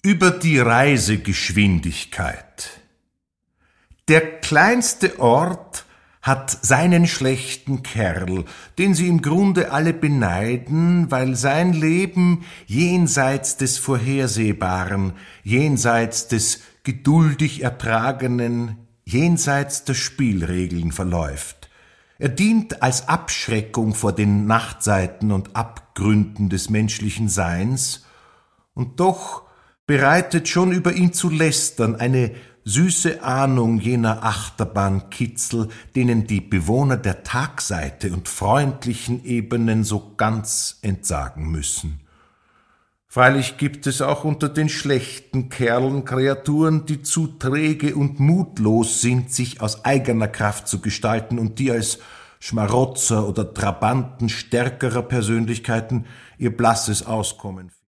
Über die Reisegeschwindigkeit. Der kleinste Ort hat seinen schlechten Kerl, den sie im Grunde alle beneiden, weil sein Leben jenseits des Vorhersehbaren, jenseits des geduldig Ertragenen, jenseits der Spielregeln verläuft. Er dient als Abschreckung vor den Nachtseiten und Abgründen des menschlichen Seins, und doch bereitet schon über ihn zu lästern eine süße Ahnung jener Achterbahnkitzel, denen die Bewohner der Tagseite und freundlichen Ebenen so ganz entsagen müssen. Freilich gibt es auch unter den schlechten Kerlen Kreaturen, die zu träge und mutlos sind, sich aus eigener Kraft zu gestalten und die als Schmarotzer oder Trabanten stärkerer Persönlichkeiten ihr blasses Auskommen